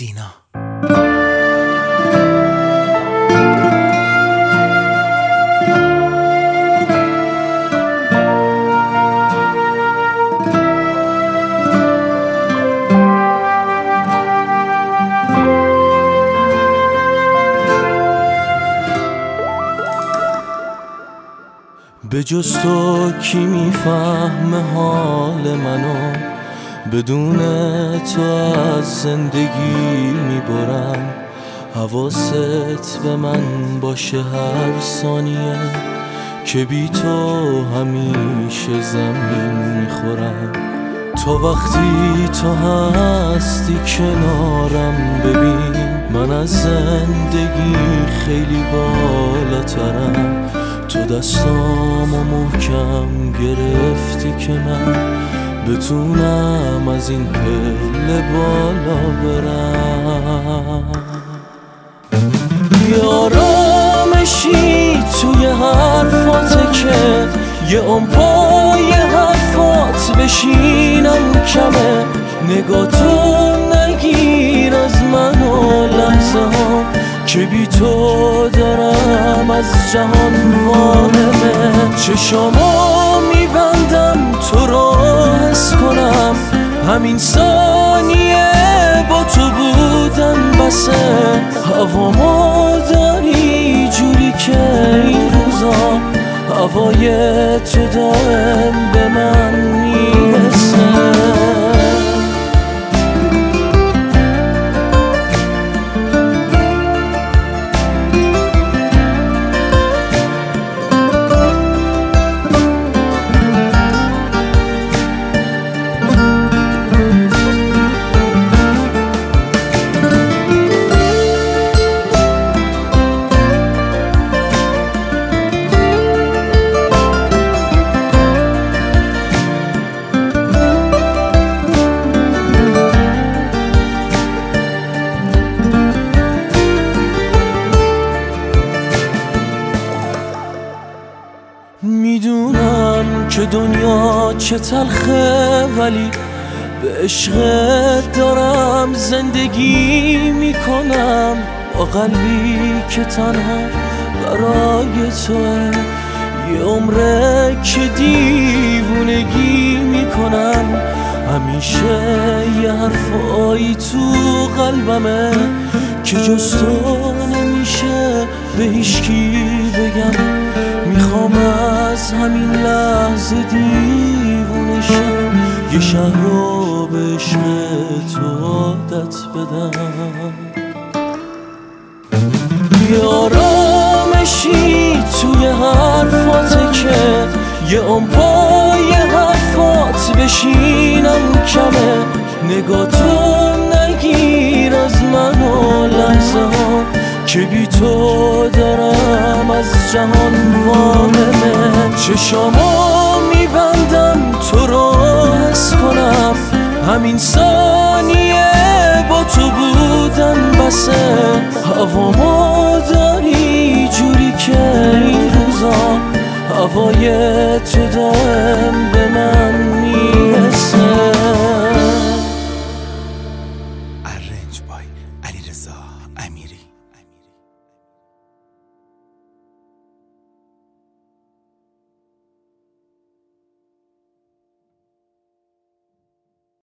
سینا. به جز تو کی میفهمه حال منو، بدون تو از زندگی میبرم. حواست به من باشه هر ثانیه که بی تو همیشه زمین میخورم. تا وقتی تو هستی کنارم ببین، من از زندگی خیلی بالاترم. تو دستامو محکم گرفتی که من بتونم از این پله بالا برم. یه آرامشی توی حرفاته که یه پای حرفات بشینم کمه. نگاه تو نگیر از من و لحظه ها که بی تو دارم از جهان وانمه. چشامو میبندم تو رو حس کنم، همین ثانیه با تو بودن بسه. هوامو داری جوری که این روزا هوای تو دائم به من میرسه. میدونم که دنیا چه تلخه، ولی به عشقت دارم زندگی میکنم. با قلبی که تنها برای توه، یه عمره که دیوونگی میکنم. همیشه یه حرفایی تو قلبمه که جز تو نمیشه به هیچکی بگم. میخوام از همین لحظه دیوونه شم، یه شهر رو به عشق تو عادت بدم. یه آرامشی توی حرفاته که یه پای حرفات بشینم کمه. نگاه تو نگیر از من و لحظه ها که بی تو دارم از جهان وانمه. چشامو میبندم تو رو حس کنم، همین ثانیه با تو بودن بسه. هوامو داری جوری که این روزا هوای تو دائم به من میرسه.